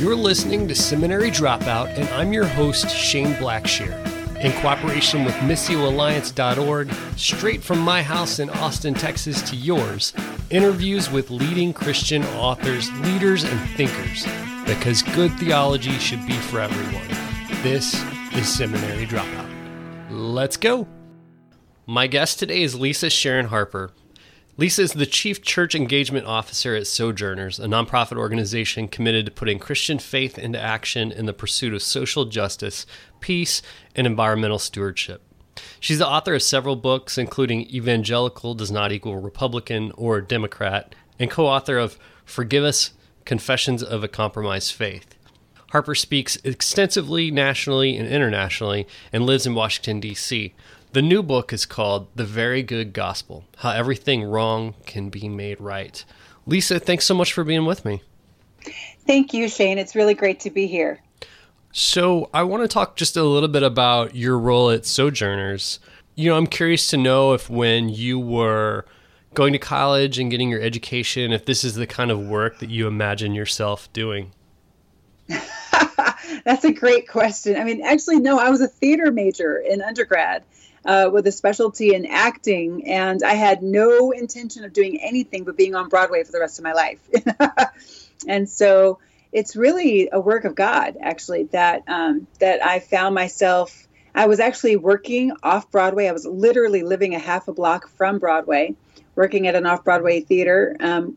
You're listening to Seminary Dropout, and I'm your host, Shane Blackshear. In cooperation with MissioAlliance.org, straight from my house in Austin, Texas to yours, interviews with leading Christian authors, leaders, and thinkers, because good theology should be for everyone. This is Seminary Dropout. Let's go. My guest today is Lisa Sharon Harper. Lisa is the Chief Church Engagement Officer at Sojourners, a nonprofit organization committed to putting Christian faith into action in the pursuit of social justice, peace, and environmental stewardship. She's the author of several books, including Evangelical Does Not Equal Republican or Democrat, and co-author of Forgive Us, Confessions of a Compromised Faith. Harper speaks extensively nationally and internationally and lives in Washington, D.C. The new book is called The Very Good Gospel, How Everything Wrong Can Be Made Right. Lisa, thanks so much for being with me. Thank you, Shane. It's really great to be here. So I want to talk just a little bit about your role at Sojourners. I'm curious to know if when you were going to college and getting your education, if this is the kind of work that you imagine yourself doing. That's a great question. Actually, no, I was a theater major in undergrad. With a specialty in acting, and I had no intention of doing anything but being on Broadway for the rest of my life. And so it's really a work of God, actually, that I found myself. I was actually working off Broadway. I was literally living a half a block from Broadway, working at an off-Broadway theater in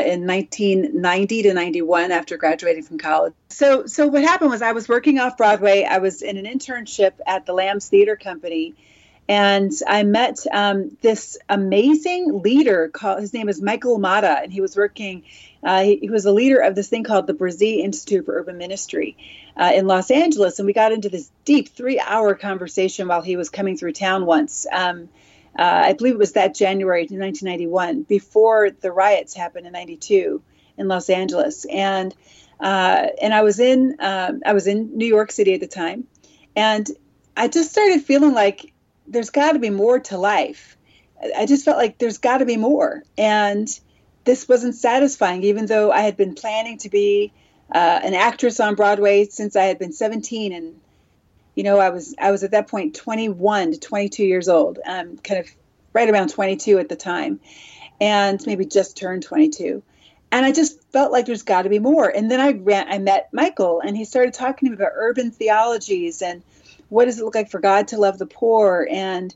1990 to 91 after graduating from college. So what happened was I was working off Broadway. I was in an internship at the Lambs Theater Company. And I met this amazing leader his name is Michael Amata, and he was working, he was a leader of this thing called the Brzee Institute for Urban Ministry in Los Angeles. And we got into this deep 3-hour conversation while he was coming through town once. I believe it was that January 1991, before the riots happened in 92 in Los Angeles. And I was in New York City at the time. And I just started feeling like, there's got to be more to life. I just felt like there's got to be more. And this wasn't satisfying, even though I had been planning to be an actress on Broadway since I had been 17. And, I was at that point 21 to 22 years old, kind of right around 22 at the time, and maybe just turned 22. And I just felt like there's got to be more. And then I met Michael, and he started talking to me about urban theologies and what does it look like for God to love the poor, and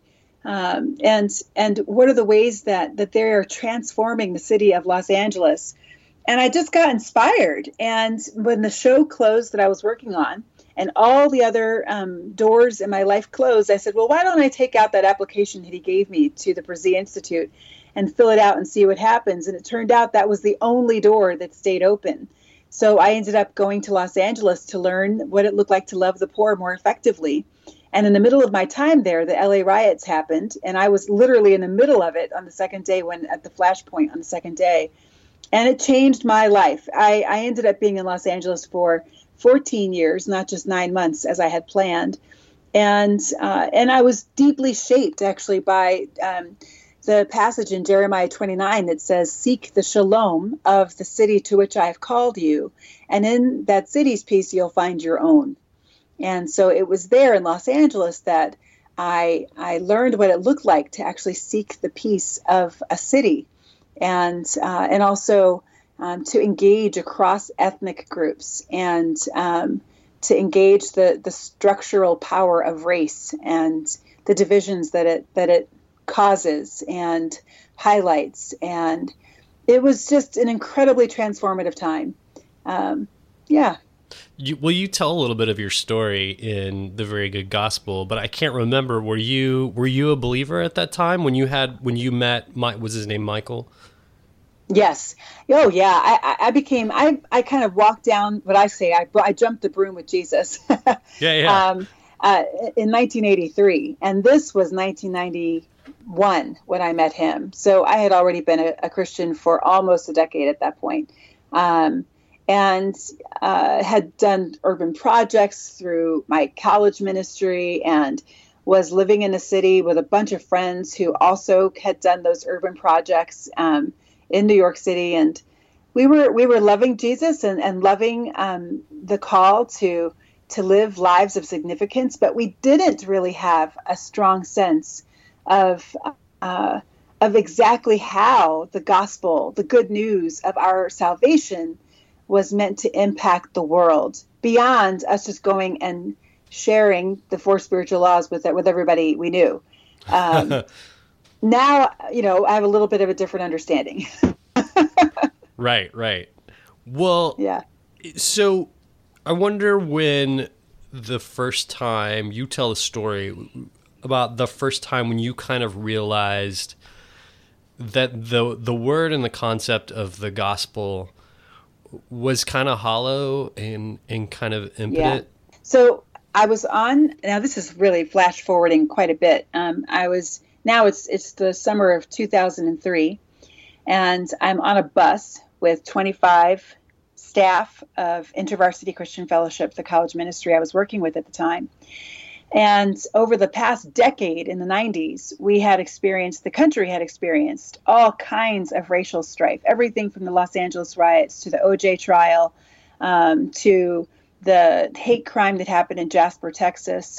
what are the ways that they are transforming the city of Los Angeles? And I just got inspired. And when the show closed that I was working on, and all the other doors in my life closed, I said, well, why don't I take out that application that he gave me to the Brzee Institute and fill it out and see what happens? And it turned out that was the only door that stayed open. So I ended up going to Los Angeles to learn what it looked like to love the poor more effectively. And in the middle of my time there, the LA riots happened, and I was literally in the middle of it on the second day, at the flashpoint on the second day. And it changed my life. I ended up being in Los Angeles for 14 years, not just 9 months as I had planned. And I was deeply shaped, actually, by the passage in Jeremiah 29 that says, seek the shalom of the city to which I have called you. And in that city's peace, you'll find your own. And so it was there in Los Angeles that I learned what it looked like to actually seek the peace of a city, and also to engage across ethnic groups, and to engage the structural power of race and the divisions that it causes and highlights. And it was just an incredibly transformative time. You tell a little bit of your story in The Very Good Gospel, but I can't remember. Were you a believer at that time when you met was his name Michael? Yes. Oh yeah. I kind of walked down what I say. I jumped the broom with Jesus. Yeah. In 1983, and this was 1991 when I met him. So I had already been a Christian for almost a decade at that point. And had done urban projects through my college ministry, and was living in a city with a bunch of friends who also had done those urban projects in New York City. And we were loving Jesus and loving the call to live lives of significance, but we didn't really have a strong sense of exactly how the gospel, the good news of our salvation, was meant to impact the world beyond us just going and sharing the four spiritual laws with everybody we knew. Now, I have a little bit of a different understanding. Right. Well, yeah. So I wonder when the first time you tell the story about the first time when you kind of realized that the word and the concept of the gospel was kind of hollow and kind of impotent. Yeah. So I was now this is really flash forwarding quite a bit. It's the summer of 2003, and I'm on a bus with 25 staff of InterVarsity Christian Fellowship, the college ministry I was working with at the time. And over the past decade in the 90s, the country had experienced all kinds of racial strife, everything from the Los Angeles riots to the OJ trial, to the hate crime that happened in Jasper, Texas,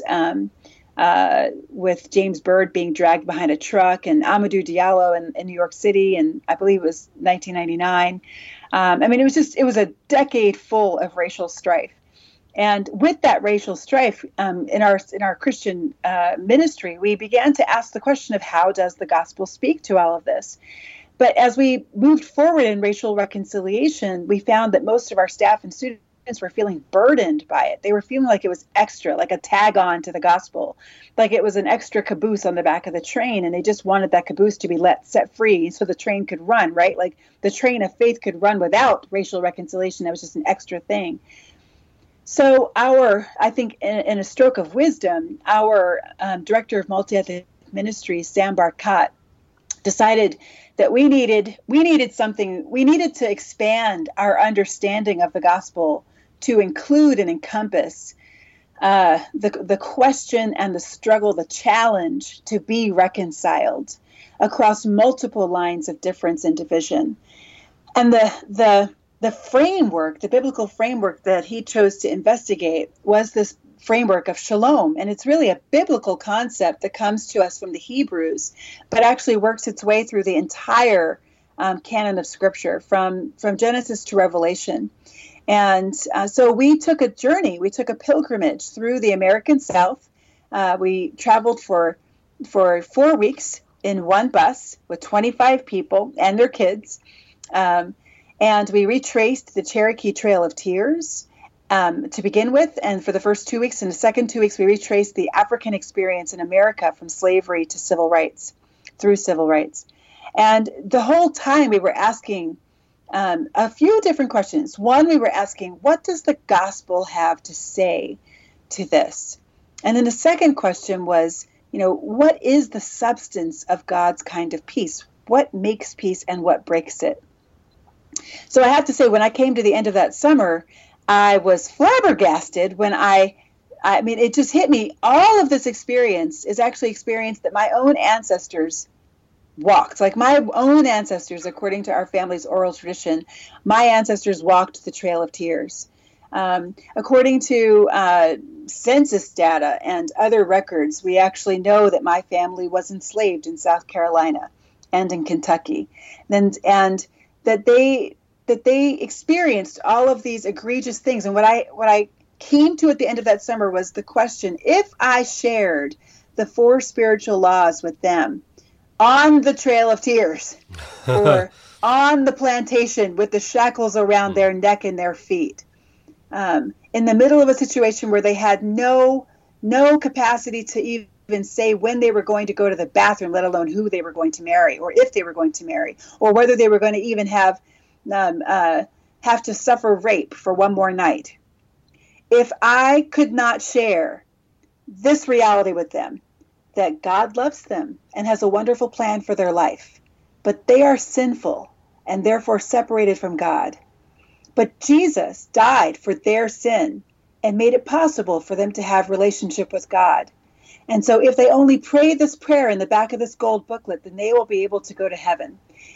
with James Byrd being dragged behind a truck, and Amadou Diallo in New York City, and I believe it was 1999. It was a decade full of racial strife. And with that racial strife in our Christian ministry, we began to ask the question of how does the gospel speak to all of this? But as we moved forward in racial reconciliation, we found that most of our staff and students were feeling burdened by it. They were feeling like it was extra, like a tag on to the gospel, like it was an extra caboose on the back of the train, and they just wanted that caboose to be set free so the train could run, right? Like the train of faith could run without racial reconciliation. That was just an extra thing. So I think in a stroke of wisdom, our director of multi-ethnic ministries, Sam Barkat, decided that we needed something. We needed to expand our understanding of the gospel to include and encompass the question and the struggle, the challenge to be reconciled across multiple lines of difference and division. And the framework, the biblical framework that he chose to investigate was this framework of shalom. And it's really a biblical concept that comes to us from the Hebrews, but actually works its way through the entire canon of Scripture, from Genesis to Revelation. And so we took a journey, we took a pilgrimage through the American South. We traveled for 4 weeks in one bus with 25 people and their kids. And we retraced the Cherokee Trail of Tears to begin with. And for the first 2 weeks, and the second 2 weeks, we retraced the African experience in America from slavery to civil rights, through civil rights. And the whole time we were asking a few different questions. One, we were asking, what does the gospel have to say to this? And then the second question was, what is the substance of God's kind of peace? What makes peace and what breaks it? So I have to say, when I came to the end of that summer, I was flabbergasted when it just hit me. All of this experience is actually experience that my own ancestors walked. Like my own ancestors, according to our family's oral tradition, my ancestors walked the Trail of Tears. According to census data and other records, we actually know that my family was enslaved in South Carolina and in Kentucky. And that they experienced all of these egregious things. And what I came to at the end of that summer was the question, if I shared the four spiritual laws with them on the Trail of Tears or on the plantation with the shackles around their neck and their feet, in the middle of a situation where they had no capacity to even say when they were going to go to the bathroom, let alone who they were going to marry, or if they were going to marry, or whether they were going to even have to suffer rape for one more night. If I could not share this reality with them, that God loves them and has a wonderful plan for their life, but they are sinful and therefore separated from God. But Jesus died for their sin and made it possible for them to have relationship with God. And so if they only pray this prayer in the back of this gold booklet, then they will be able to go to heaven.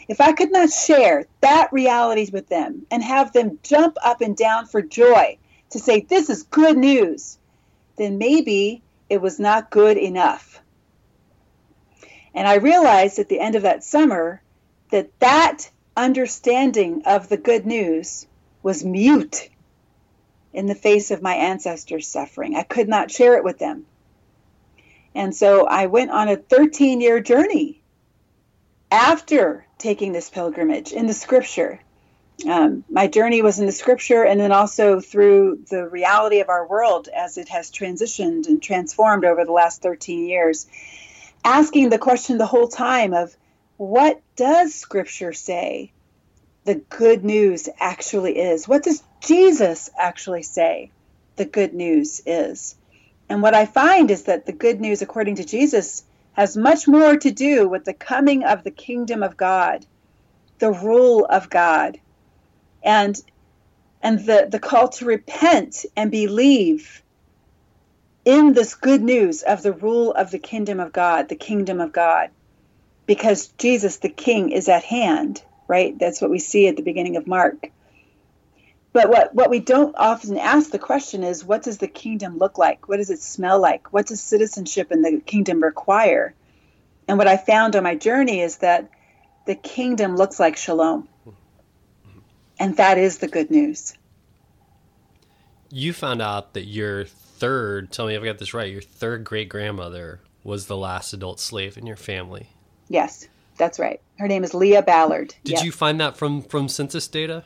if I could not share that reality with them and have them jump up and down for joy to say, this is good news, then maybe it was not good enough. And I realized at the end of that summer that understanding of the good news was mute in the face of my ancestors' suffering. I could not share it with them. And so I went on a 13-year journey after taking this pilgrimage in the scripture. My journey was in the scripture, and then also through the reality of our world as it has transitioned and transformed over the last 13 years, asking the question the whole time of, what does scripture say the good news actually is? What does Jesus actually say the good news is? And what I find is that the good news, according to Jesus, has much more to do with the coming of the kingdom of God, the rule of God, and the call to repent and believe in this good news of the rule of the kingdom of God, because Jesus, the King, is at hand, right? That's what we see at the beginning of Mark. But what we don't often ask the question is, what does the kingdom look like? What does it smell like? What does citizenship in the kingdom require? And what I found on my journey is that the kingdom looks like shalom. And that is the good news. You found out that your third, tell me if I got this right, your third great-grandmother was the last adult slave in your family. Yes, that's right. Her name is Leah Ballard. Did you find that from census data?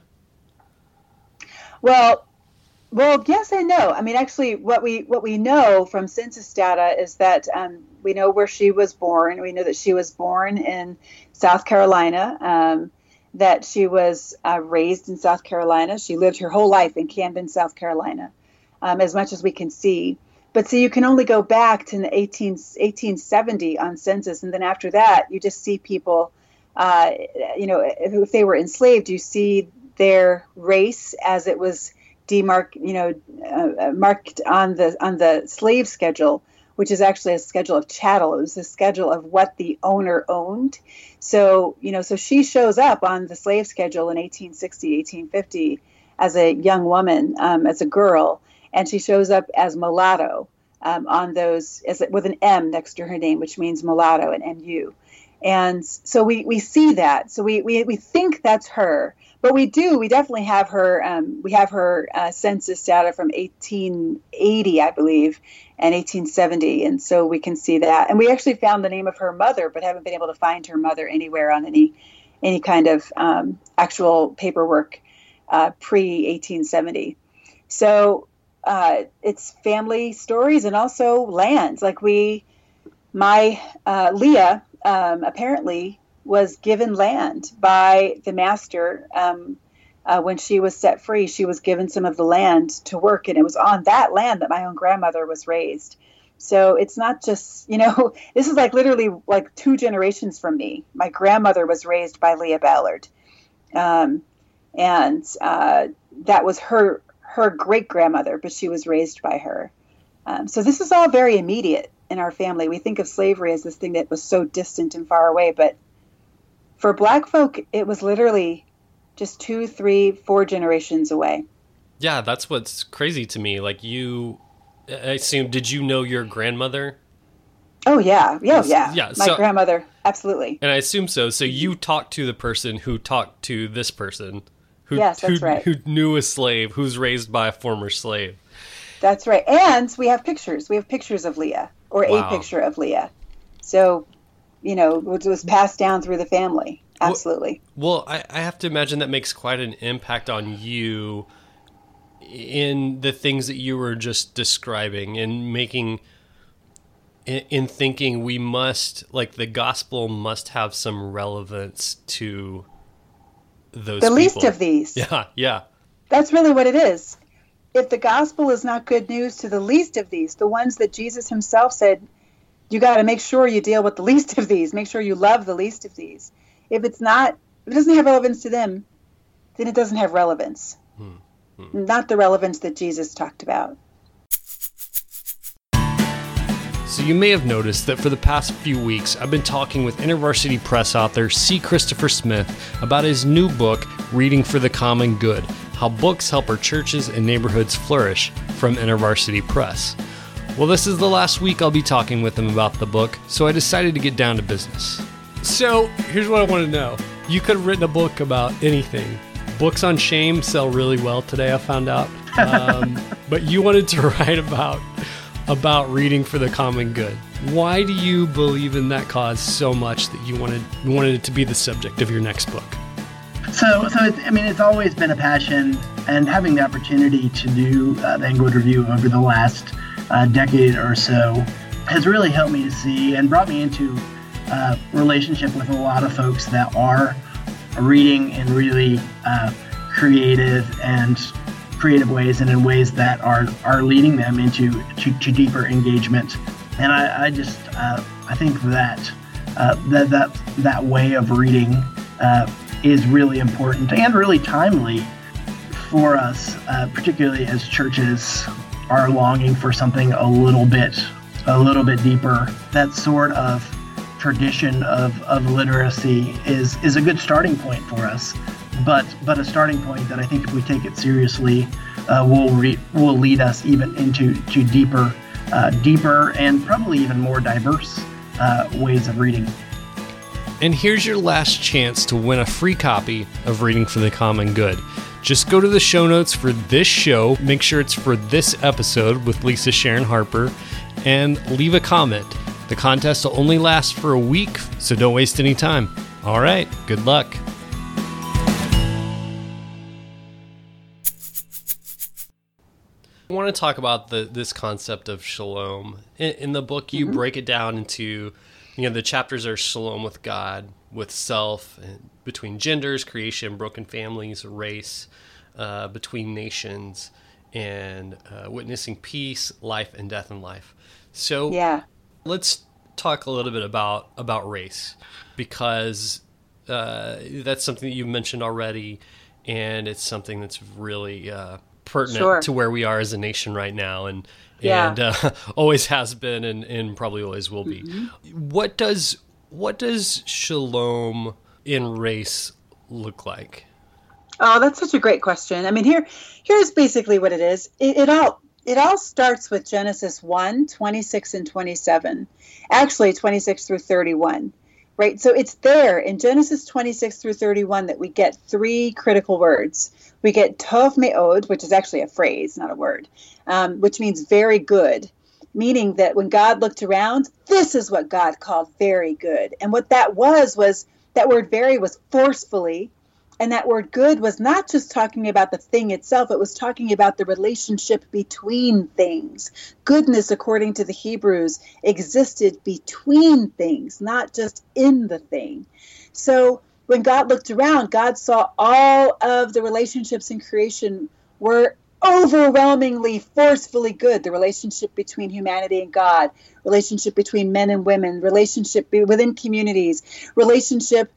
Well, yes and no. I mean, actually, what we know from census data is that we know where she was born. We know that she was born in South Carolina, that she was raised in South Carolina. She lived her whole life in Camden, South Carolina, as much as we can see. But see, you can only go back to 1870 on census, and then after that, you just see people, if they were enslaved, you see their race as it was marked on the slave schedule, which is actually a schedule of chattel. It was a schedule of what the owner owned. So, so she shows up on the slave schedule in 1860, 1850 as a young woman, as a girl. And she shows up as mulatto on those, with an M next to her name, which means mulatto, an MU. And so we see that. So we think that's her, but we definitely have her. We have her census data from 1880, I believe, and 1870. And so we can see that. And we actually found the name of her mother, but haven't been able to find her mother anywhere on any kind of actual paperwork pre-1870. So it's family stories and also lands. Like Leah apparently was given land by the master when she was set free. She was given some of the land to work, and it was on that land that my own grandmother was raised. So it's not just, this is like literally like 2 generations from me. My grandmother was raised by Leah Ballard. And that was her great-grandmother, but she was raised by her. So this is all very immediate in our family. We think of slavery as this thing that was so distant and far away, but for Black folk, it was literally just 2, 3, 4 generations away. Yeah, that's what's crazy to me. Like I assume, did you know your grandmother? Oh, yeah. Yeah. My grandmother, absolutely. And I assume so. So you talked to the person who talked to this person. Yes, that's right. Who knew a slave, who's raised by a former slave. That's right. And we have pictures. We have pictures of Leah, or a picture of Leah. So, it was passed down through the family. Absolutely. Well, I have to imagine that makes quite an impact on you in the things that you were just describing and making, in thinking we must, like the gospel must have some relevance to those people. Least of these. Yeah. That's really what it is. If the gospel is not good news to the least of these, the ones that Jesus himself said, you got to make sure you deal with the least of these. Make sure you love the least of these. If it doesn't have relevance to them, then it doesn't have relevance. Not the relevance that Jesus talked about. So you may have noticed that for the past few weeks, I've been talking with InterVarsity Press author C. Christopher Smith about his new book, Reading for the Common Good: How Books Help Our Churches and Neighborhoods Flourish, from InterVarsity Press. Well, this is the last week I'll be talking with him about the book, so I decided to get down to business. So here's what I want to know. You could have written a book about anything. Books on shame sell really well today, I found out. But you wanted to write about reading for the common good. Why do you believe in that cause so much that you wanted it to be the subject of your next book? So it's always been a passion, and having the opportunity to do the Englewood Review over the last decade or so has really helped me to see and brought me into relationship with a lot of folks that are reading in really creative ways, and in ways that are leading them into deeper engagement. And I think that way of reading is really important and really timely for us, particularly as churches are longing for something a little bit deeper. That sort of tradition of literacy is a good starting point for us, but a starting point that I think if we take it seriously will lead us even into deeper and probably even more diverse ways of reading. And here's your last chance to win a free copy of Reading for the Common Good. Just go to the show notes for this show, make sure it's for this episode with Lisa Sharon Harper, and leave a comment. The contest will only last for a week, so don't waste any time. All right, good luck. I want to talk about this concept of shalom. In the book, you break it down into, the chapters are shalom with God, with self, and between genders, creation, broken families, race, between nations, and witnessing peace, life, and death in life. So let's talk a little bit about race, because that's something that you mentioned already, and it's something that's really pertinent to where we are as a nation right now, and always has been, and probably always will be. What does shalom in race look like? Oh, that's such a great question. I mean, here's basically what it is. It all starts with Genesis 1, 26 and 27. Actually, 26 through 31. Right? So it's there in Genesis 26 through 31 that we get three critical words. We get tov me'od, which is actually a phrase, not a word, which means very good, meaning that when God looked around, this is what God called very good. And what that was that word very was forcefully, and that word good was not just talking about the thing itself, it was talking about the relationship between things. Goodness, according to the Hebrews, existed between things, not just in the thing. So when God looked around, God saw all of the relationships in creation were overwhelmingly, forcefully good. The relationship between humanity and God, relationship between men and women, relationship within communities, relationship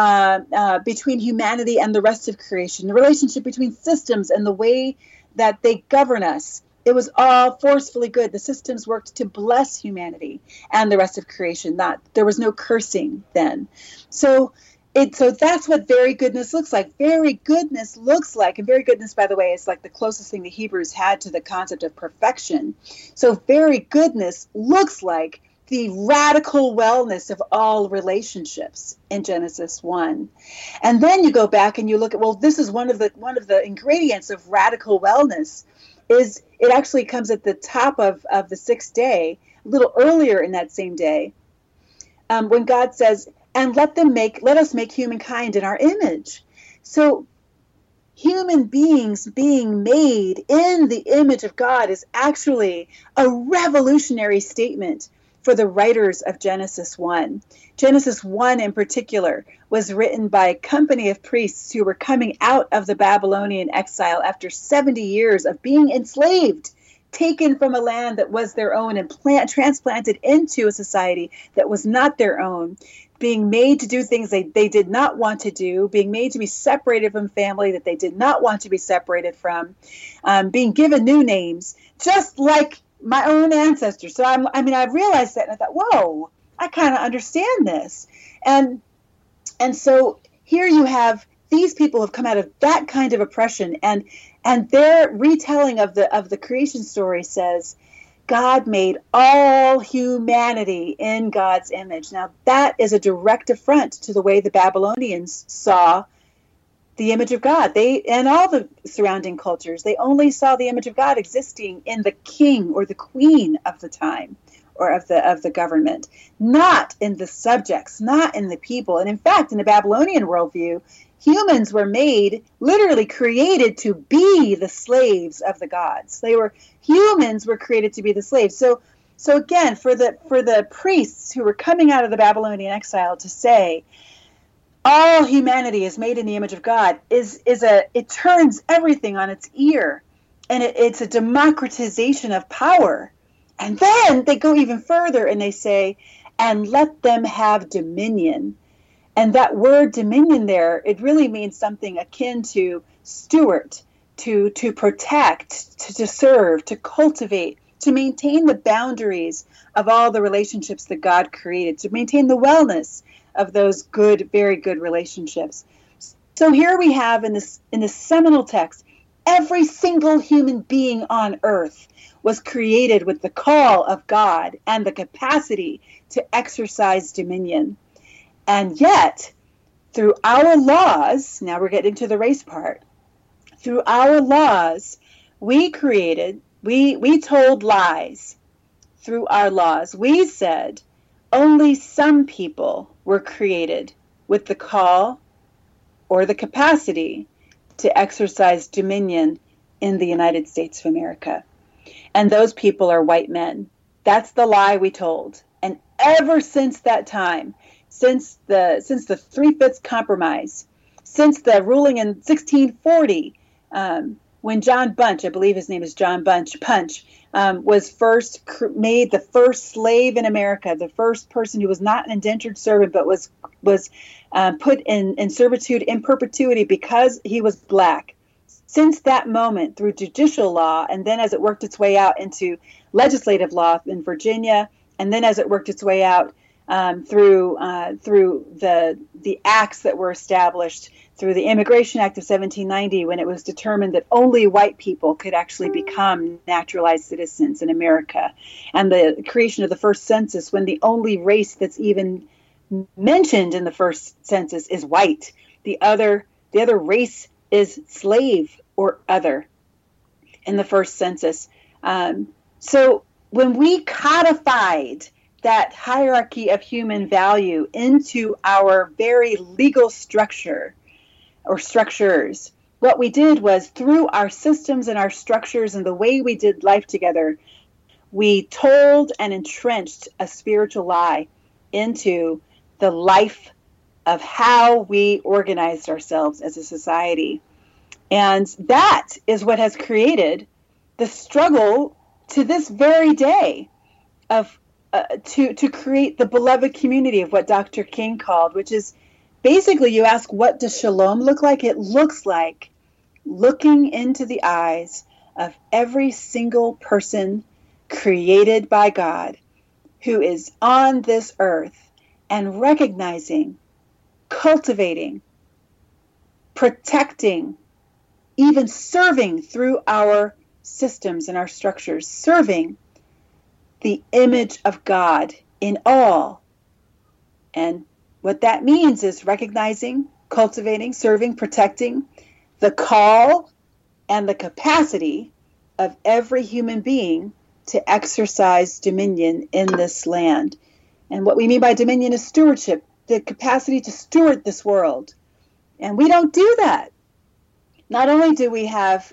between humanity and the rest of creation, the relationship between systems and the way that they govern us. It was all forcefully good. The systems worked to bless humanity and the rest of creation. There was no cursing then. So that's what very goodness looks like. Very goodness looks like, and very goodness, by the way, is like the closest thing the Hebrews had to the concept of perfection. So very goodness looks like the radical wellness of all relationships in Genesis 1. And then you go back and you look at, well, this is one of the ingredients of radical wellness, is it actually comes at the top of the sixth day, a little earlier in that same day, when God says, and let us make humankind in our image. So human beings being made in the image of God is actually a revolutionary statement for the writers of Genesis 1. Genesis 1 in particular was written by a company of priests who were coming out of the Babylonian exile after 70 years of being enslaved, taken from a land that was their own and transplanted into a society that was not their own, being made to do things they did not want to do, being made to be separated from family that they did not want to be separated from, being given new names, just like my own ancestors. So I realized that, and I thought, whoa, I kind of understand this. And so here you have these people have come out of that kind of oppression, and their retelling of the creation story says God made all humanity in God's image. Now that is a direct affront to the way the Babylonians saw the image of God. They, and all the surrounding cultures, they only saw the image of God existing in the king or the queen of the time, or of the government, not in the subjects, not in the people. And in fact, in the Babylonian worldview, humans were made, literally created to be the slaves of the gods. Humans were created to be the slaves. So again, for the priests who were coming out of the Babylonian exile to say all humanity is made in the image of God it turns everything on its ear, and it's a democratization of power. And then they go even further and they say, and let them have dominion. And that word dominion there, it really means something akin to steward, to protect, to serve, to cultivate, to maintain the boundaries of all the relationships that God created, to maintain the wellness of those good, very good relationships. So here we have in this seminal text, every single human being on earth was created with the call of God and the capacity to exercise dominion. And yet, through our laws, now we're getting to the race part, through our laws, we told lies through our laws. We said only some people were created with the call or the capacity to exercise dominion in the United States of America. And those people are white men. That's the lie we told. And ever since that time, since the 3/5 compromise, since the ruling in 1640, when John Bunch, I believe his name is John Punch, was first made the first slave in America, the first person who was not an indentured servant, but was put in servitude in perpetuity because he was black. Since that moment, through judicial law, and then as it worked its way out into legislative law in Virginia, and then as it worked its way out through the acts that were established through the Immigration Act of 1790, when it was determined that only white people could actually become naturalized citizens in America, and the creation of the first census, when the only race that's even mentioned in the first census is white. The other race is slave or other in the first census. So when we codified that hierarchy of human value into our very legal structure or structures, what we did was, through our systems and our structures and the way we did life together, we told and entrenched a spiritual lie into the life of how we organized ourselves as a society. And that is what has created the struggle to this very day of to create the beloved community of what Dr. King called, which is basically, you ask, what does shalom look like? It looks like looking into the eyes of every single person created by God who is on this earth, and recognizing, cultivating, protecting, even serving through our systems and our structures, serving the image of God in all. And what that means is recognizing, cultivating, serving, protecting the call and the capacity of every human being to exercise dominion in this land. And what we mean by dominion is stewardship, the capacity to steward this world. And we don't do that. Not only do we have,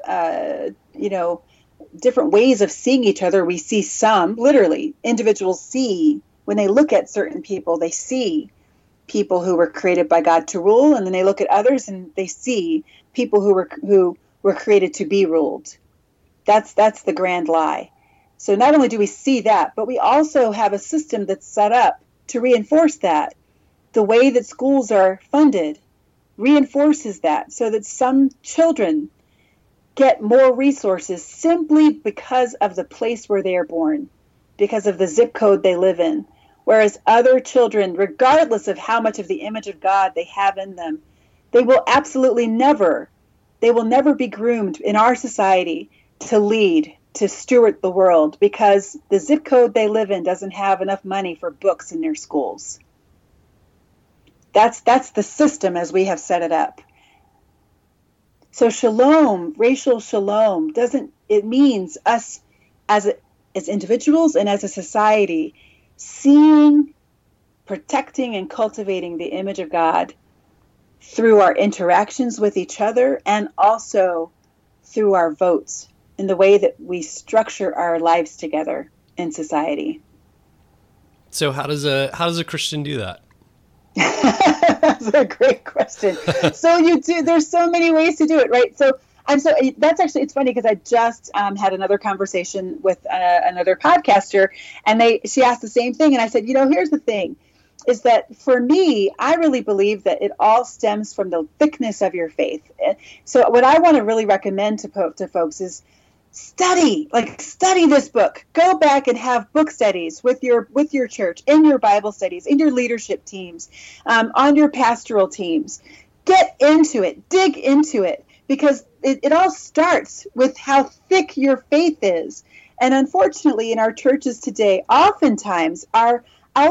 different ways of seeing each other, we see some, literally, individuals see, when they look at certain people, they see people who were created by God to rule, and then they look at others and they see people who were created to be ruled. That's the grand lie. So not only do we see that, but we also have a system that's set up to reinforce that. The way that schools are funded reinforces that, so that some children get more resources simply because of the place where they are born, because of the zip code they live in. Whereas other children, regardless of how much of the image of God they have in them, they will absolutely never be groomed in our society to lead, to steward the world, because the zip code they live in doesn't have enough money for books in their schools. That's the system as we have set it up. So shalom, racial shalom, it means us as individuals and as a society seeing, protecting, and cultivating the image of God through our interactions with each other and also through our votes in the way that we structure our lives together in society. So how does a Christian do that? That's a great question. So there's so many ways to do it, right? That's actually, it's funny because I just had another conversation with another podcaster, and she asked the same thing. And I said, here's the thing, is that for me, I really believe that it all stems from the thickness of your faith. So what I want to really recommend to folks is study this book. Go back and have book studies with your church, in your Bible studies, in your leadership teams, on your pastoral teams. Get into it, dig into it, because it all starts with how thick your faith is. And unfortunately, in our churches today, oftentimes our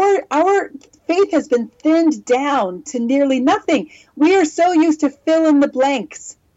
faith has been thinned down to nearly nothing. We are so used to fill in the blank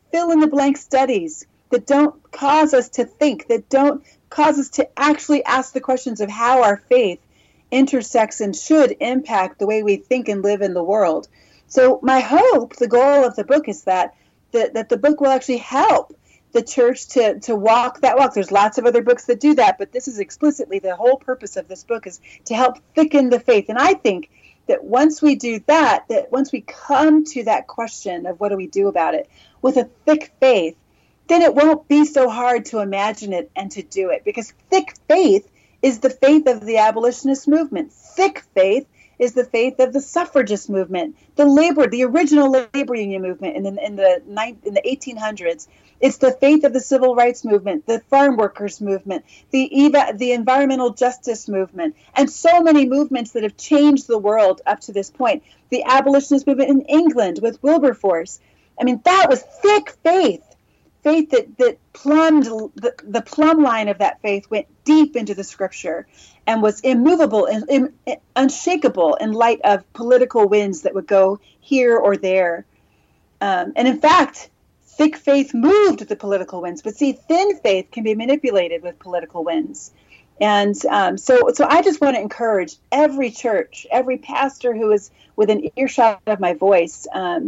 studies that don't cause us to think, that don't cause us to actually ask the questions of how our faith intersects and should impact the way we think and live in the world. So my hope, the goal of the book, is that the book will actually help the church to walk that walk. There's lots of other books that do that, but this is explicitly the whole purpose of this book, is to help thicken the faith. And I think that once we do that once we come to that question of what do we do about it with a thick faith, then it won't be so hard to imagine it and to do it, because thick faith is the faith of the abolitionist movement. Thick faith is the faith of the suffragist movement, the original labor union movement in the 1800s. It's the faith of the civil rights movement, the farm workers movement, the environmental justice movement, and so many movements that have changed the world up to this point. The abolitionist movement in England with Wilberforce. I mean, that was thick faith that plumbed the plumb line of that faith, went deep into the scripture and was immovable and unshakable in light of political winds that would go here or there. And in fact, thick faith moved the political winds, but see, thin faith can be manipulated with political winds. And so I just want to encourage every church, every pastor who is within earshot of my voice,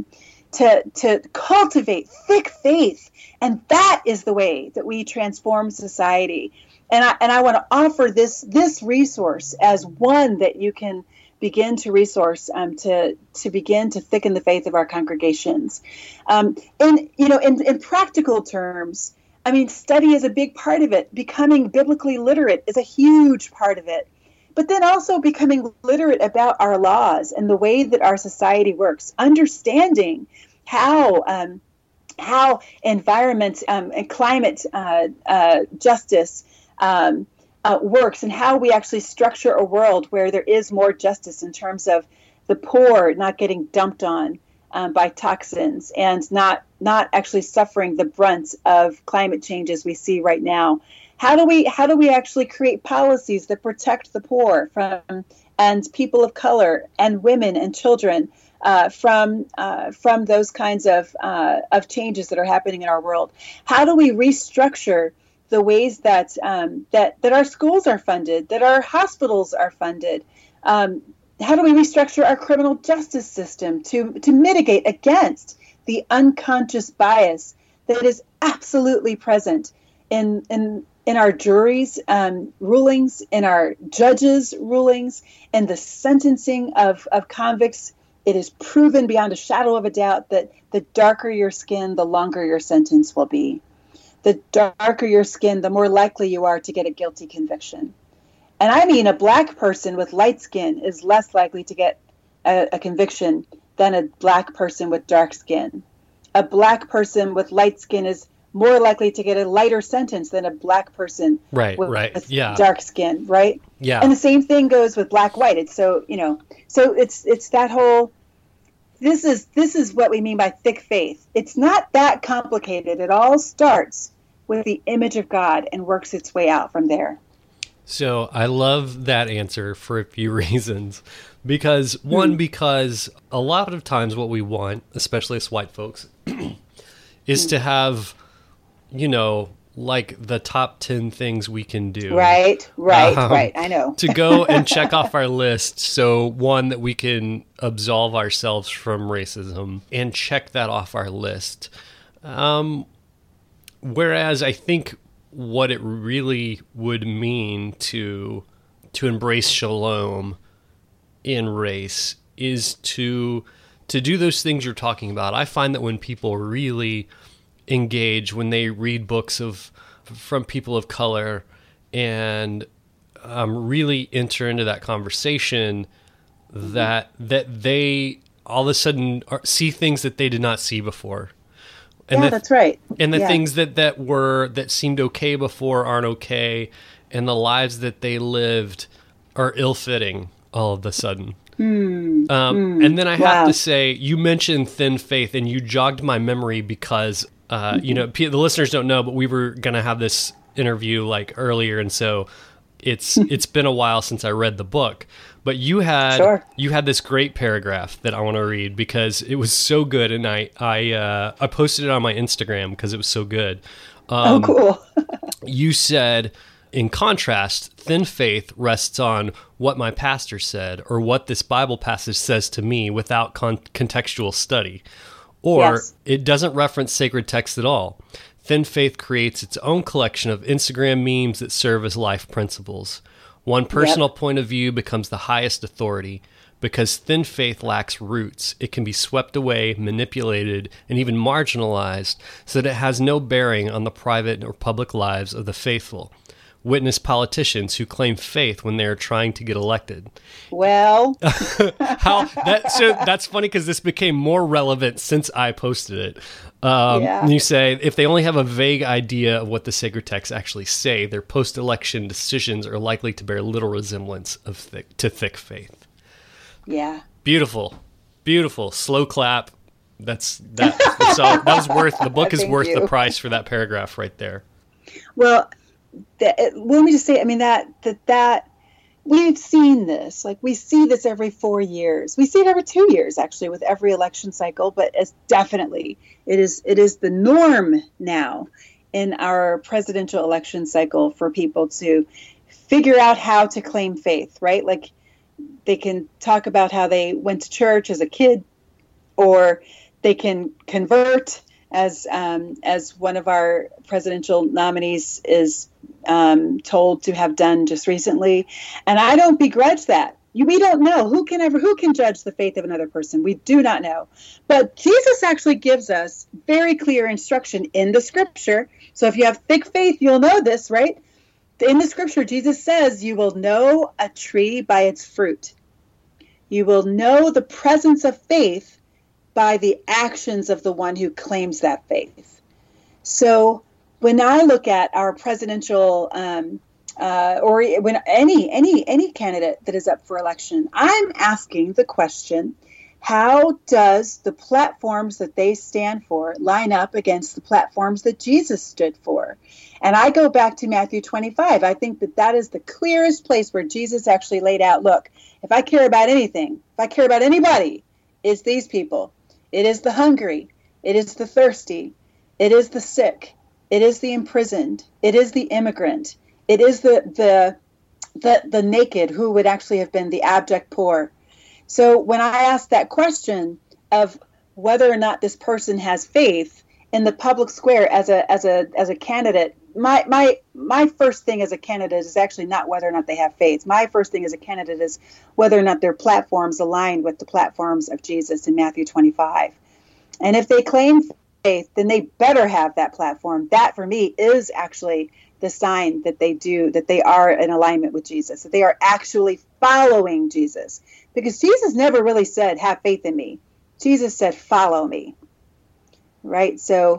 to cultivate thick faith. And that is the way that we transform society. And I want to offer this resource as one that you can begin to resource to begin to thicken the faith of our congregations. In practical terms, I mean, study is a big part of it. Becoming biblically literate is a huge part of it. But then also becoming literate about our laws and the way that our society works, understanding how environment and climate justice works, and how we actually structure a world where there is more justice in terms of the poor not getting dumped on by toxins and not actually suffering the brunt of climate changes we see right now. How do we actually create policies that protect the poor and people of color and women and children from those kinds of changes that are happening in our world? How do we restructure the ways that our schools are funded, that our hospitals are funded? How do we restructure our criminal justice system to mitigate against the unconscious bias that is absolutely present in our juries' rulings, in our judges' rulings, in the sentencing of convicts? It is proven beyond a shadow of a doubt that the darker your skin, the longer your sentence will be. The darker your skin, the more likely you are to get a guilty conviction. And I mean, a black person with light skin is less likely to get a conviction than a black person with dark skin. A black person with light skin is more likely to get a lighter sentence than a black person with dark skin, right? Yeah. And the same thing goes with black-white. It's so, so it's that whole, this is what we mean by thick faith. It's not that complicated. It all starts with the image of God and works its way out from there. So I love that answer for a few reasons. Because because a lot of times what we want, especially as white folks, is to have, like the top 10 things we can do. Right. I know. To go and check off our list. So one, that we can absolve ourselves from racism and check that off our list. Whereas I think what it really would mean to embrace shalom in race is to do those things you're talking about. I find that when people really engage, when they read books from people of color and really enter into that conversation, that they all of a sudden see things that they did not see before. And that's right. And the things that seemed okay before aren't okay, and the lives that they lived are ill-fitting all of a sudden. And then I have to say, you mentioned thin faith, and you jogged my memory because, the listeners don't know, but we were going to have this interview like earlier, and so it's been a while since I read the book. But you had this great paragraph that I want to read because it was so good, and I posted it on my Instagram because it was so good. Oh, cool. You said, in contrast, thin faith rests on what my pastor said or what this Bible passage says to me without contextual study. Or it doesn't reference sacred text at all. Thin faith creates its own collection of Instagram memes that serve as life principles. One personal point of view becomes the highest authority. Because thin faith lacks roots, it can be swept away, manipulated, and even marginalized so that it has no bearing on the private or public lives of the faithful. Witness politicians who claim faith when they are trying to get elected. Well, so that's funny because this became more relevant since I posted it. You say, if they only have a vague idea of what the sacred texts actually say, their post-election decisions are likely to bear little resemblance to thick faith. Yeah. Beautiful. Slow clap. So that was worth, the book is worth the price for that paragraph right there. Well, let me just say, I mean, that we've seen this, like we see this every 4 years. We see it every 2 years, actually, with every election cycle, but as definitely it is the norm now in our presidential election cycle for people to figure out how to claim faith, right? Like they can talk about how they went to church as a kid, or they can convert as one of our presidential nominees is told to have done just recently. And I don't begrudge that. We don't know who can judge the faith of another person. We do not know. But Jesus actually gives us very clear instruction in the scripture. So if you have thick faith, you'll know this, right? In the scripture, Jesus says, you will know a tree by its fruit. You will know the presence of faith by the actions of the one who claims that faith. So when I look at our presidential, or when any candidate that is up for election, I'm asking the question, how does the platforms that they stand for line up against the platforms that Jesus stood for? And I go back to Matthew 25. I think that is the clearest place where Jesus actually laid out, look, if I care about anything, if I care about anybody, it's these people. It is the hungry. It is the thirsty. It is the sick. It is the imprisoned. It is the immigrant. It is the naked, who would actually have been the abject poor. So when I ask that question of whether or not this person has faith in the public square as a candidate, my first thing as a candidate is actually not whether or not they have faith. My first thing as a candidate is whether or not their platforms align with the platforms of Jesus in Matthew 25. And if they claim faith, then they better have that platform. That for me is actually the sign that they are in alignment with Jesus, that they are actually following Jesus. Because Jesus never really said, have faith in me. Jesus said, follow me. Right? So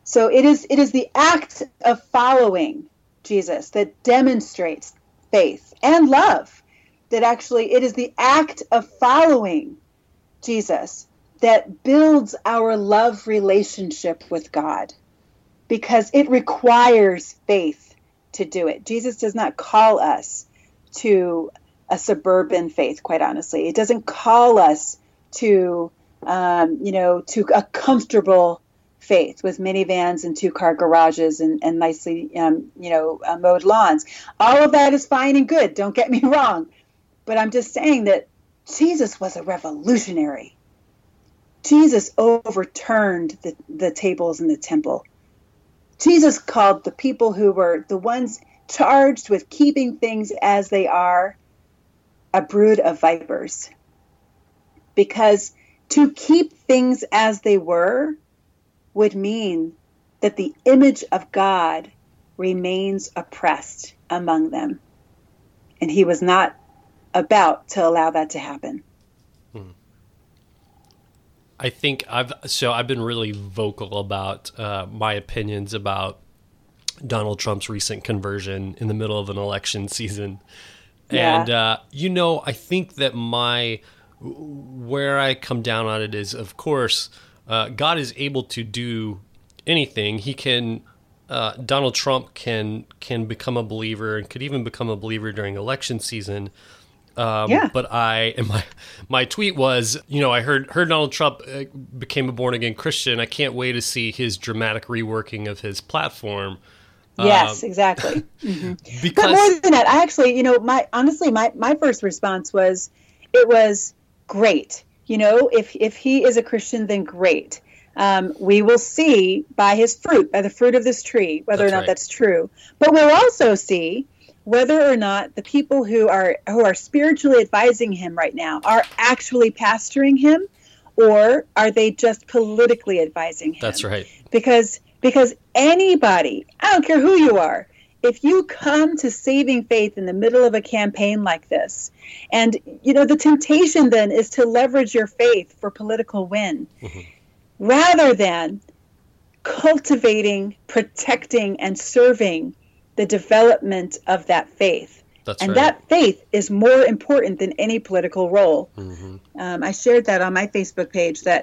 So it is the act of following Jesus that demonstrates faith and love. That actually it is the act of following Jesus that builds our love relationship with God, because it requires faith to do it. Jesus does not call us to a suburban faith, quite honestly. It doesn't call us to, to a comfortable faith with minivans and 2-car garages and nicely, mowed lawns. All of that is fine and good. Don't get me wrong. But I'm just saying that Jesus was a revolutionary. Jesus overturned the tables in the temple. Jesus called the people who were the ones charged with keeping things as they are a brood of vipers. Because to keep things as they were would mean that the image of God remains oppressed among them. And he was not about to allow that to happen. I think I've been really vocal about my opinions about Donald Trump's recent conversion in the middle of an election season. Yeah. And, I think that where I come down on it is, of course, God is able to do anything. He can, Donald Trump can become a believer and could even become a believer during election season. But my tweet was, I heard Donald Trump became a born again Christian. I can't wait to see his dramatic reworking of his platform. Yes, exactly. Mm-hmm. Because, but more than that, I actually, my first response was, it was great. If he is a Christian, then great. We will see by the fruit of this tree, whether or not that's true. But we'll also see whether or not the people who are spiritually advising him right now are actually pastoring him, or are they just politically advising him? That's right. Because anybody, I don't care who you are, if you come to saving faith in the middle of a campaign like this, and the temptation then is to leverage your faith for political win, mm-hmm. rather than cultivating, protecting, and serving the development of that faith. That's and right. That faith is more important than any political role. Mm-hmm. I shared that on my Facebook page, that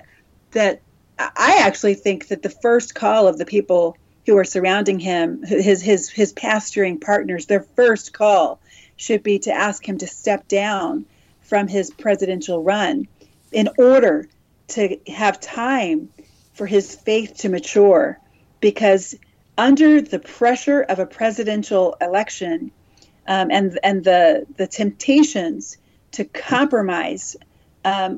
I actually think that the first call of the people who are surrounding him, his pastoring partners, their first call should be to ask him to step down from his presidential run in order to have time for his faith to mature. Because under the pressure of a presidential election, and the temptations to compromise a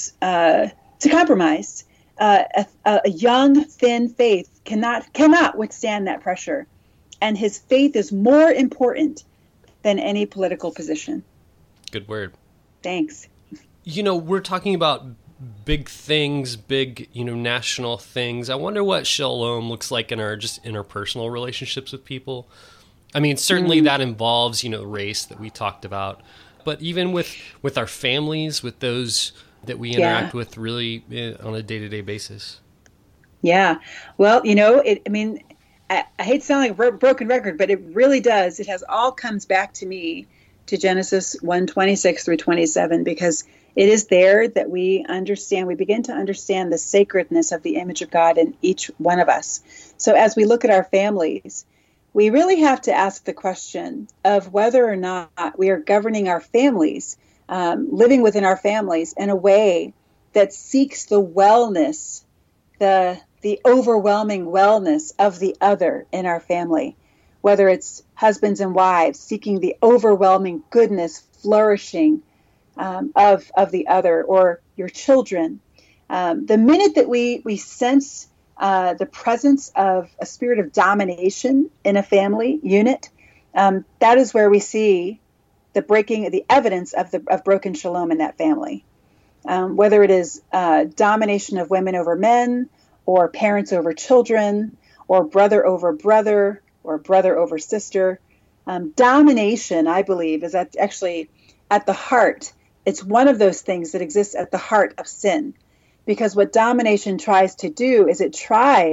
young, thin faith cannot withstand that pressure, and his faith is more important than any political position. Good word. Thanks. We're talking about big things, big, national things. I wonder what shalom looks like in our just interpersonal relationships with people. I mean, certainly that involves, race that we talked about, but even with our families, with those that we interact with really on a day-to-day basis. Yeah. Well, I hate to sound like a broken record, but it really does. It all comes back to to Genesis 1:26 through 27, because it is there that we begin to understand the sacredness of the image of God in each one of us. So as we look at our families, we really have to ask the question of whether or not we are governing our families, living within our families in a way that seeks the wellness, the overwhelming wellness of the other in our family, whether it's husbands and wives seeking the overwhelming goodness, flourishing of the other, or your children. The minute that we sense the presence of a spirit of domination in a family unit, that is where we see the evidence of broken shalom in that family. Whether it is domination of women over men, or parents over children, or brother over brother, or brother over sister. Domination, I believe, is actually at the heart. It's one of those things that exists at the heart of sin. Because what domination tries to do is it tries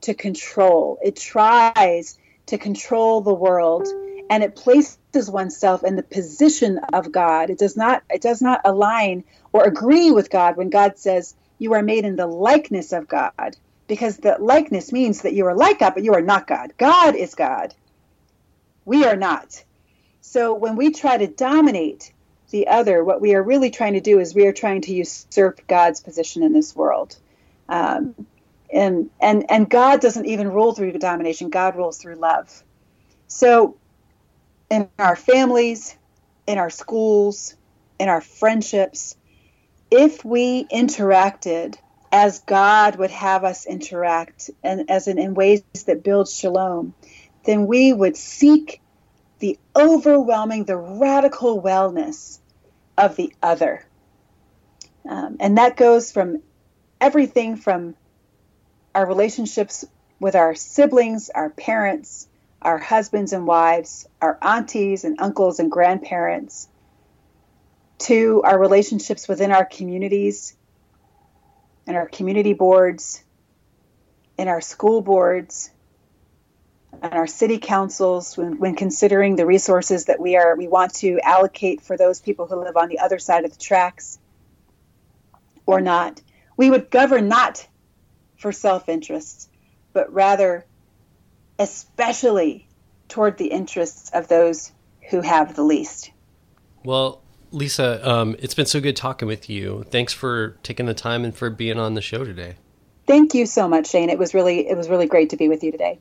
to control. It tries to control the world, and it places oneself in the position of God. It does not align or agree with God when God says you are made in the likeness of God, because the likeness means that you are like God, but you are not God. God is God. We are not. So when we try to dominate the other, what we are really trying to do is we are trying to usurp God's position in this world. And God doesn't even rule through domination. God rules through love. So in our families, in our schools, in our friendships, if we interacted as God would have us interact, and in ways that build shalom, then we would seek the radical wellness of the other. And that goes from everything from our relationships with our siblings, our parents, our husbands and wives, our aunties and uncles and grandparents, to our relationships within our communities and our community boards, and our school boards, and our city councils, when considering the resources that we want to allocate for those people who live on the other side of the tracks or not. We would govern not for self-interest, but rather especially toward the interests of those who have the least. Well, Lisa, it's been so good talking with you. Thanks for taking the time and for being on the show today. Thank you so much, Shane. It was really great to be with you today.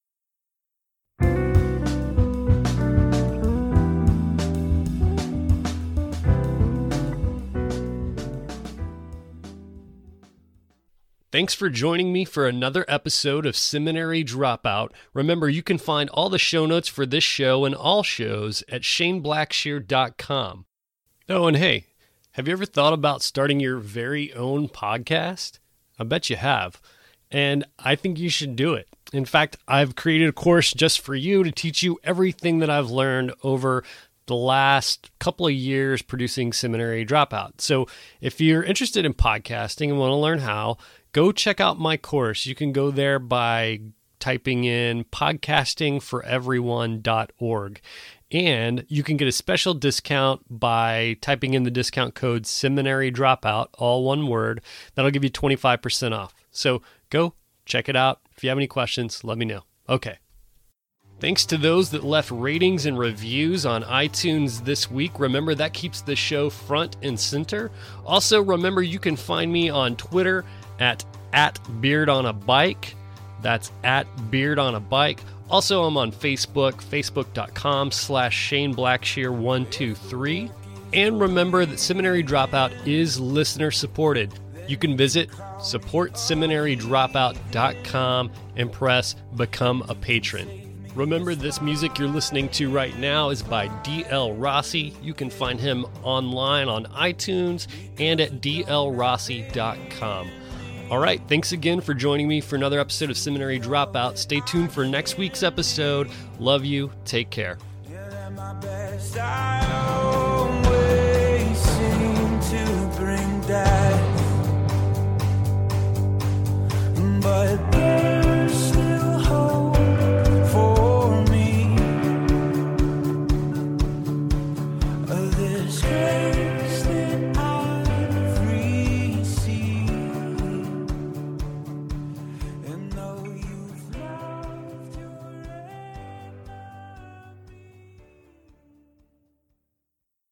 Thanks for joining me for another episode of Seminary Dropout. Remember, you can find all the show notes for this show and all shows at ShaneBlackshear.com. Oh, and hey, have you ever thought about starting your very own podcast? I bet you have. And I think you should do it. In fact, I've created a course just for you to teach you everything that I've learned over the last couple of years producing Seminary Dropout. So if you're interested in podcasting and want to learn how, go check out my course. You can go there by typing in podcastingforeveryone.org. And you can get a special discount by typing in the discount code Seminary Dropout, all one word. That'll give you 25% off. So go check it out. If you have any questions, let me know. Okay. Thanks to those that left ratings and reviews on iTunes this week. Remember, that keeps the show front and center. Also, remember, you can find me on Twitter at BeardOnABike. That's at BeardOnABike. Also, I'm on Facebook, facebook.com/ShaneBlackshear123. And remember that Seminary Dropout is listener supported. You can visit supportseminarydropout.com and press Become a Patron. Remember, this music you're listening to right now is by D.L. Rossi. You can find him online on iTunes and at dlrossi.com. All right, thanks again for joining me for another episode of Seminary Dropout. Stay tuned for next week's episode. Love you. Take care.